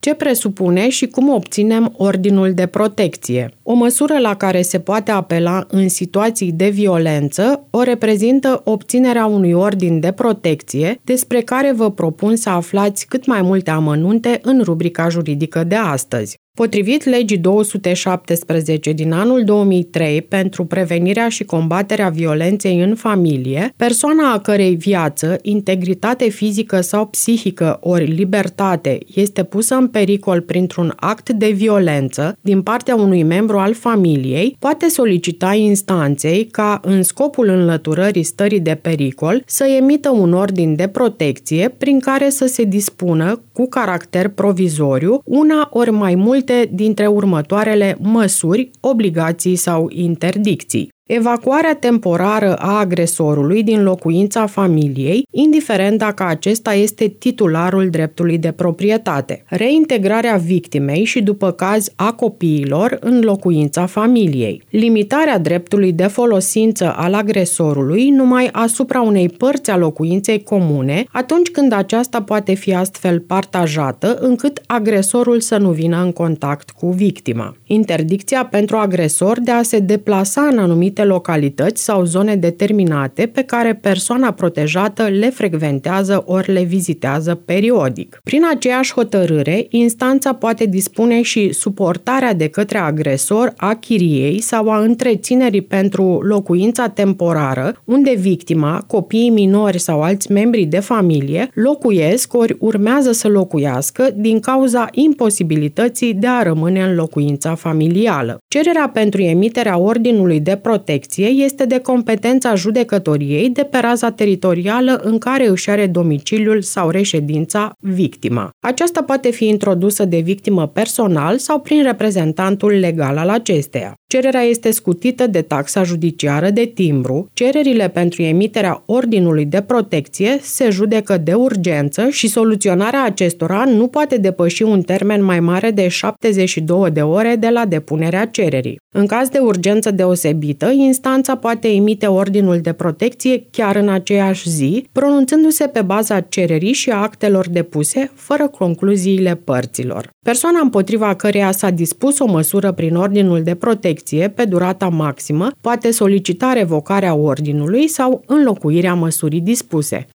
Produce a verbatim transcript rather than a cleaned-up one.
Ce presupune și cum obținem ordinul de protecție? O măsură la care se poate apela în situații de violență o reprezintă obținerea unui ordin de protecție, despre care vă propun să aflați cât mai multe amănunte în rubrica juridică de astăzi. Potrivit legii două sute șaptesprezece din anul două mii trei pentru prevenirea și combaterea violenței în familie, persoana a cărei viață, integritate fizică sau psihică ori libertate este pusă în pericol printr-un act de violență din partea unui membru al familiei, poate solicita instanței ca, în scopul înlăturării stării de pericol, să emită un ordin de protecție prin care să se dispună, cu caracter provizoriu, una ori mai mult dintre următoarele măsuri, obligații sau interdicții. Evacuarea temporară a agresorului din locuința familiei, indiferent dacă acesta este titularul dreptului de proprietate. Reintegrarea victimei și, după caz, a copiilor în locuința familiei. Limitarea dreptului de folosință al agresorului numai asupra unei părți a locuinței comune, atunci când aceasta poate fi astfel partajată, încât agresorul să nu vină în contact cu victima. Interdicția pentru agresor de a se deplasa în anumite localități sau zone determinate pe care persoana protejată le frecventează ori le vizitează periodic. Prin aceeași hotărâre, instanța poate dispune și suportarea de către agresor a chiriei sau a întreținerii pentru locuința temporară, unde victima, copiii minori sau alți membri de familie locuiesc ori urmează să locuiască din cauza imposibilității de a rămâne în locuința familială. Cererea pentru emiterea ordinului de protecție este de competența judecătoriei de pe raza teritorială în care își are domiciliul sau reședința victima. Aceasta poate fi introdusă de victimă personal sau prin reprezentantul legal al acesteia. Cererea este scutită de taxa judiciară de timbru, cererile pentru emiterea ordinului de protecție se judecă de urgență și soluționarea acestora nu poate depăși un termen mai mare de șaptezeci și două de ore de la depunerea cererii. În caz de urgență deosebită, instanța poate emite ordinul de protecție chiar în aceeași zi, pronunțându-se pe baza cererii și a actelor depuse, fără concluziile părților. Persoana împotriva căreia s-a dispus o măsură prin ordinul de protecție pe durata maximă poate solicita revocarea ordinului sau înlocuirea măsurii dispuse.